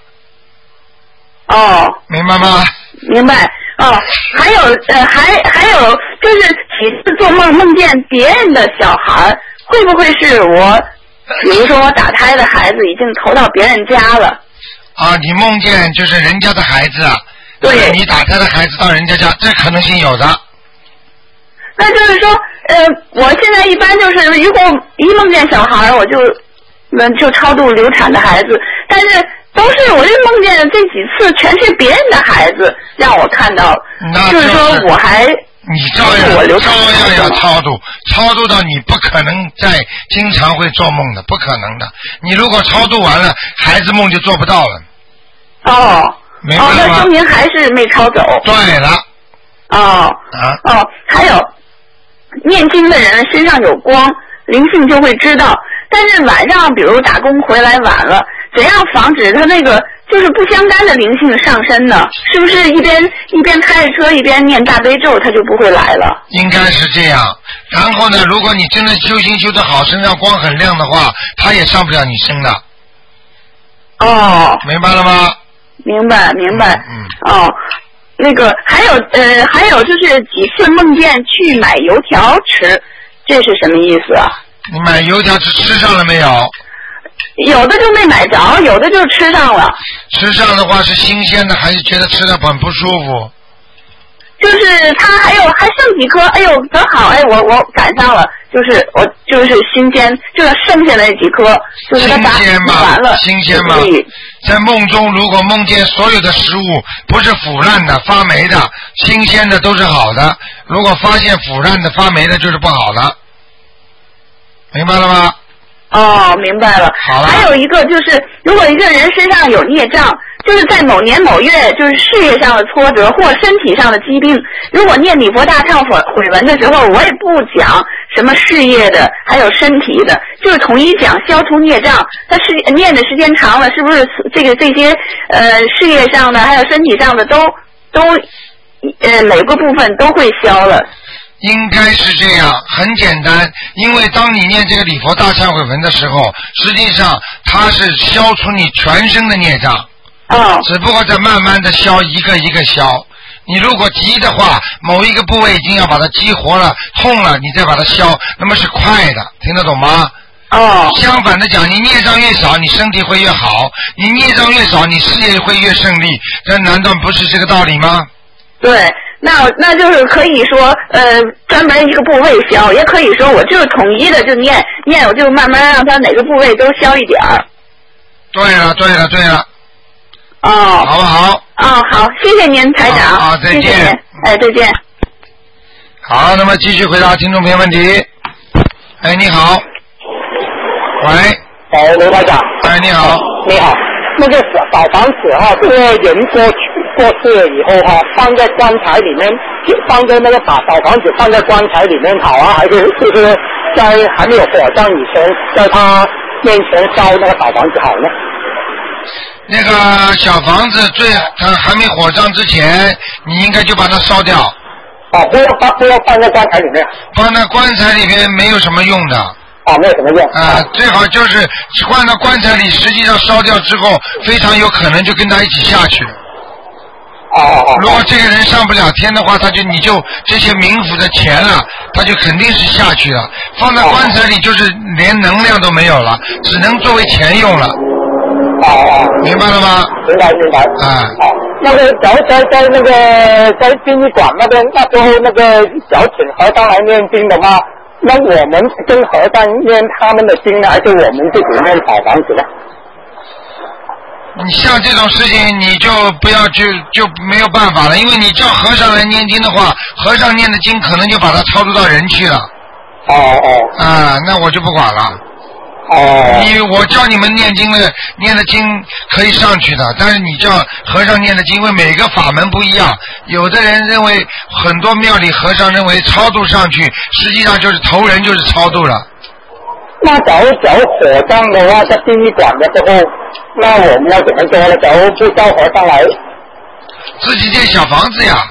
明白吗？ 明白。还有就是几次做梦见别人的小孩，会不会是我？比如说我打胎的孩子已经投到别人家了。 你梦见就是人家的孩子啊？ 对。 你打胎的孩子到人家家，这可能性有的。 那就是说，我现在一般就是如果一梦见小孩，我就超度流产的孩子，但是我就梦见这几次全是别人的孩子让我看到，就是说我还你照样要超度到你不可能再经常会做梦的，不可能的。你如果超度完了，孩子梦就做不到了。明白吗？ 那说明还是没超走。 对了。 还有念经的人身上有光，灵性就会知道。但是晚上比如打工回来晚了，怎样防止他那个就是不相干的灵性上身呢？是不是一边开着车一边念大悲咒，他就不会来了？ 应该是这样。然后呢，如果你真的修行修得好，身上光很亮的话，他也上不了你身的。明白了吗？ 明白。那个还有就是几次梦见去买油条吃，这是什么意思啊？ 你买油条吃上了没有？ 有的就没买着，有的就吃上了。 吃上的话是新鲜的，还是觉得吃的很不舒服？ 就是它还剩几颗，哎呦真好，我赶上了， 就是新鲜，就是剩下那几颗，就是它打完了。 新鲜吗？在梦中，如果梦见所有的食物不是腐烂的、发霉的，新鲜的都是好的。如果发现腐烂的、发霉的，就是不好的。明白了吗？ 哦，明白了。 好了。 还有一个就是，如果一个人身上有孽障，就是在某年某月，就是事业上的挫折或身体上的疾病，如果念礼佛大忏悔文的时候，我也不讲什么事业的，还有身体的，就是统一讲消除孽障。但是念的时间长了，是不是这些事业上的还有身体上的都每个部分都会消了？ 应该是这样，很简单，因为当你念这个礼佛大忏悔文的时候，实际上它是消除你全身的孽障。只不过在慢慢的消，一个一个消。你如果急的话，某一个部位已经要把它激活了，痛了，你再把它消，那么是快的，听得懂吗？相反的讲，你孽障越少，你身体会越好；你孽障越少，你事业会越顺利。这难道不是这个道理吗？ 对。那就是可以说，专门一个部位消，也可以说我就是统一的就念，我就慢慢让它哪个部位都消一点儿。 对了。好不好？ 好，谢谢您，台长。 好，再见。 谢谢再见。 好，那么继续回答听众朋友问题。你好。喂。 刘台长。 你好。 你好。那个小房子哈，这个人过世了以后哈，放在棺材里面，放在那个小房子放在棺材里面好啊，还是就是在还没有火葬以前，在他面前烧那个小房子好呢？ 那个小房子它还没火葬之前，你应该就把它烧掉。 不要放在棺材里面。 放在棺材里面没有什么用的。 没有什么用。 最好就是放到棺材里，实际上烧掉之后，非常有可能就跟他一起下去。如果这个人上不了天的话，你就这些冥府的钱了，他就肯定是下去了。放在棺材里就是连能量都没有了，只能作为钱用了。明白了吗？ 明白。那个在那个在殡仪馆那边，那时候那个小请和尚来念经的话，那我们跟和尚念他们的经呢，还是我们自己念小房子呢？ 你像这种事情，你就不要就没有办法了，因为你叫和尚来念经的话，和尚念的经可能就把它超度到人去了。那我就不管了。我教你们念经的念的经可以上去的，但是你叫和尚念的经，因为每个法门不一样，有的人认为很多庙里和尚认为超度上去，实际上就是投人就是超度了。 那假如火葬的话，在殡仪馆的时候，那我们要怎么做呢？假如不叫和尚来， 自己建小房子呀。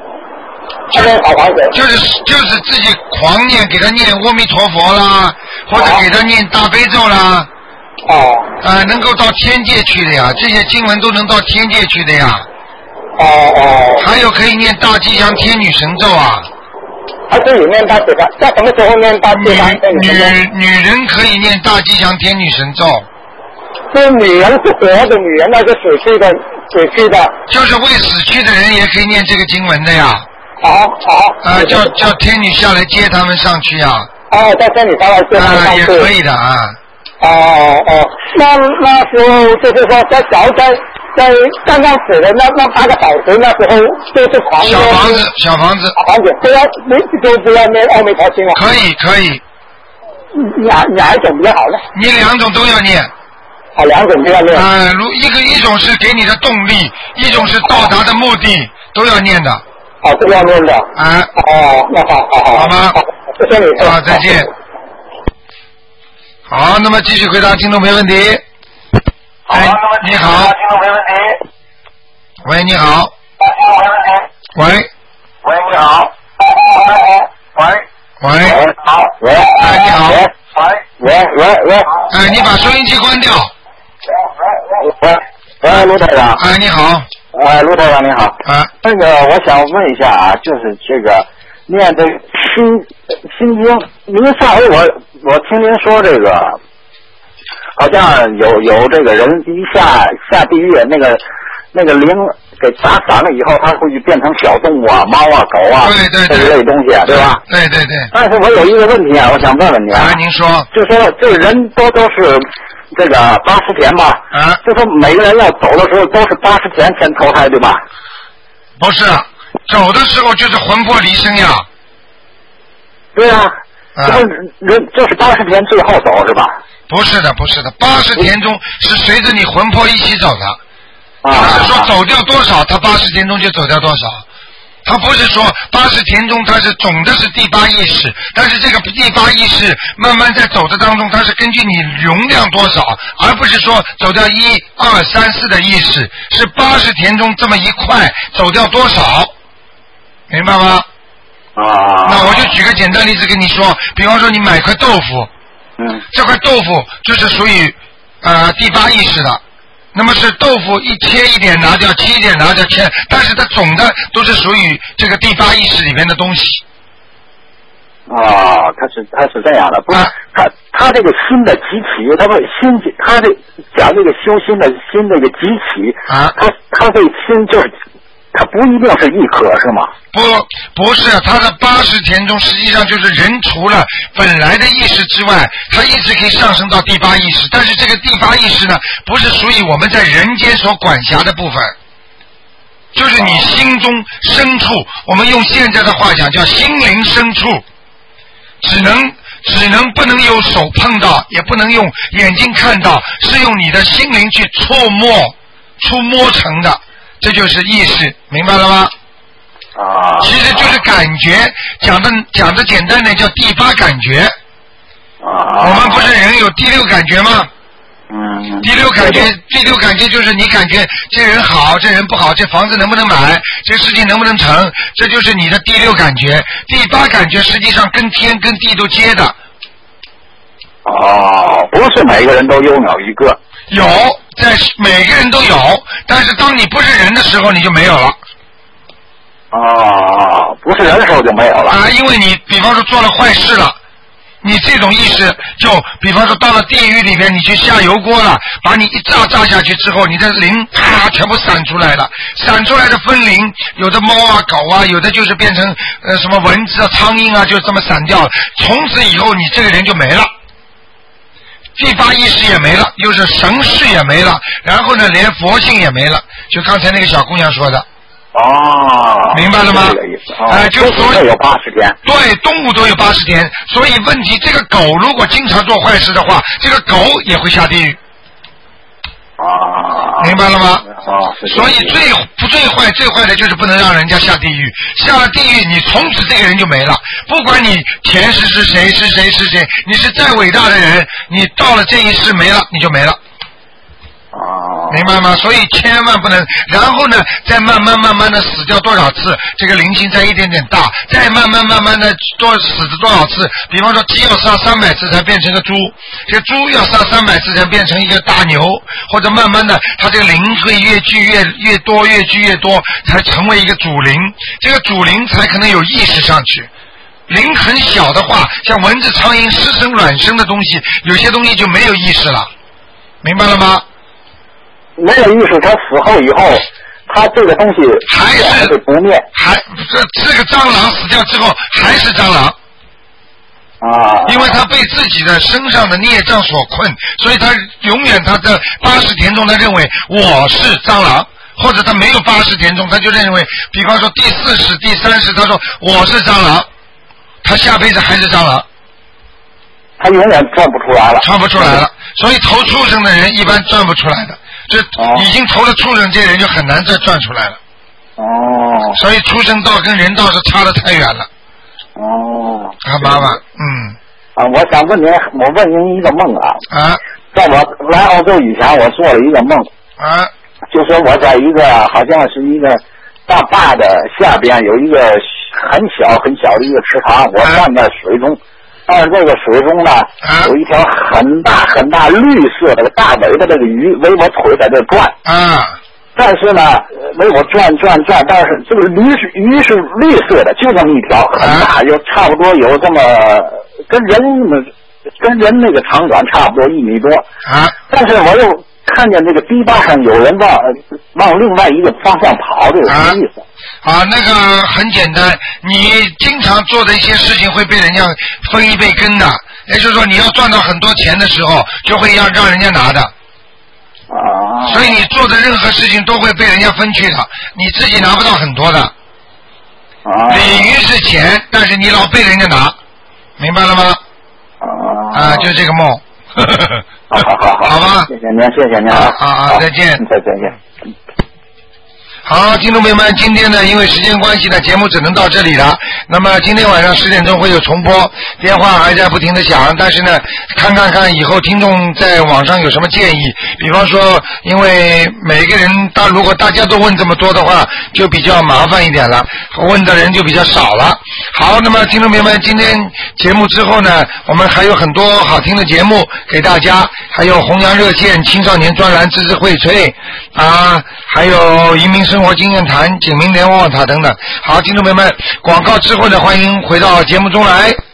就是自己狂念，给他念阿弥陀佛啦，或者给他念大悲咒啦。能够到天界去的呀，这些经文都能到天界去的呀。还有可以念大吉祥天女神咒啊。 还可以念大吉祥，在什么时候念大吉祥天女神咒？ 女人可以念大吉祥天女神咒。 是女人是活的女人，那是死去的。 就是为死去的人也可以念这个经文的呀。叫天女下来接他们上去呀。 叫天女下来接他们上去。 也可以的啊。 那时候就是说，在刚刚死的那8个小时，那时候就是狂念小房子， 不要念阿弥陀经了。 可以。 哪一种比较好呢？ 你2种都要念。 2种都要念。 一种是给你的动力，一种是到达的目的，都要念的。 都要念的。那好。 好吗？ 谢谢你。 再见。好，那么继续回答听众朋友问题。你好。喂，你好。喂， 你好。 喂。 好。 你好。 喂。 你把收音机关掉。 喂，卢台长。 你好。 卢台长你好。那个我想问一下啊，就是这个念这心经，您上回我听您说这个，好像有这个人一下地狱，那个灵给打散了以后，它会变成小动物啊，猫啊、狗啊，这一类东西，对吧？ 对对对。 但是我有一个问题啊，我想问问你啊。 您说。 就说这个人都是这个80天吧？就说每个人要走的时候都是80天先投胎，对吧？ 不是，走的时候就是魂魄离身呀。 对啊。人就是80天最后走是吧？ 不是的，不是的，80天中是随着你魂魄一起走的。他是说走掉多少，他80天中就走掉多少。他不是说80天中他是总的是第8意识，但是这个第8意识慢慢在走的当中，它是根据你容量多少，而不是说走掉1、2、3、4的意识，是80天中这么一块走掉多少，明白吗？那我就举个简单例子跟你说，比方说你买块豆腐，这块豆腐就是属于第8意识的，那么是豆腐一切一点拿掉，切一点拿掉，切，但是它总的都是属于这个第8意识里面的东西。 他是这样的，不是他这个新的集体，他这讲这个修心的新这个集体他这心就是。它不一定是一颗是吗？ 不是，它的80天中实际上就是人除了本来的意识之外，它一直可以上升到第8意识，但是这个第8意识呢，不是属于我们在人间所管辖的部分，就是你心中深处，我们用现在的话讲叫心灵深处，只能不能用手碰到，也不能用眼睛看到，是用你的心灵去触摸成的。这就是意识，明白了吗？其实就是感觉，讲的简单点叫第8感觉。我们不是人有第6感觉吗？第六感觉就是你感觉这人好，这人不好，这房子能不能买，这事情能不能成，这就是你的第6感觉。第8感觉实际上跟天跟地都接的。 不是每个人都拥有一个。 有，在每个人都有，但是当你不是人的时候，你就没有了。 不是人的时候就没有了。 因为你比方说做了坏事了，你这种意识就比方说到了地狱里面，你去下油锅了，把你一炸下去之后，你的灵啪全部散出来了，散出来的分灵，有的猫啊狗啊，有的就是变成什么蚊子啊苍蝇啊，就这么散掉了，从此以后你这个人就没了。第8意识也没了，又是神识也没了，然后呢，连佛性也没了，就刚才那个小姑娘说的。明白了吗？就所以有 80天。 对，动物都有80天，所以问题这个狗如果经常做坏事的话，这个狗也会下地狱。明白了吗？所以最坏的就是不能让人家下地狱，下了地狱你从此这个人就没了，不管你前世是谁，你是再伟大的人，你到了这一世没了你就没了。明白吗？所以千万不能，然后呢，再慢慢的死掉多少次，这个灵性再一点点大，再慢慢的死多少次。比方说鸡要杀300次才变成个猪，这个猪要杀300次才变成一个大牛，或者慢慢的，它这个灵会越聚越多，才成为一个主灵，这个主灵才可能有意识上去。灵很小的话，像蚊子、苍蝇、湿生、卵生的东西，有些东西就没有意识了，明白了吗？ 没有意识，他死后以后，他这个东西还是不灭， 这个蟑螂死掉之后还是蟑螂因为他被自己的身上的孽障所困，所以他永远他的80天中他认为我是蟑螂，或者他没有80天中他就认为，比方说第4世第3世他说我是蟑螂，他下辈子还是蟑螂， 他永远转不出来了，所以投畜生的人一般转不出来的，这已经投了畜生，这人就很难再转出来了。所以畜生道跟人道是差得太远了。很麻烦。我想问您，我问您一个梦在我来澳洲以前，我做了一个梦就说我在一个好像是一个大坝的下边有一个很小的一个池塘，我站在水中。但是这个水中呢，有一条很大绿色的大尾的这个鱼围我腿在这转但是呢围我转，但是这个鱼是绿色的，就这么一条很大，就差不多有这么跟人那个长短差不多1米多但是我又看见这个堤坝上有人往另外一个方向跑，这有什么意思？ 那个很简单，你经常做的一些事情会被人家分一杯羹的，也就是说你要赚到很多钱的时候，就会让人家拿的。所以你做的任何事情都会被人家分去的，你自己拿不到很多的。鲤鱼是钱，但是你老被人家拿，明白了吗？就这个梦。好吧。 谢谢您啊。 再见。 再见。 好，听众朋友们，今天呢，因为时间关系呢，节目只能到这里了。那么今天晚上10点钟会有重播，电话还在不停的响，但是呢，看以后听众在网上有什么建议。比方说，因为每个人如果大家都问这么多的话，就比较麻烦一点了，问的人就比较少了。好，那么听众朋友们，今天节目之后呢，我们还有很多好听的节目给大家，还有弘扬热线、青少年专栏、知识荟萃还有移民生活经验谈、景明联网塔等等。好，听众朋友们，广告之后呢，欢迎回到节目中来。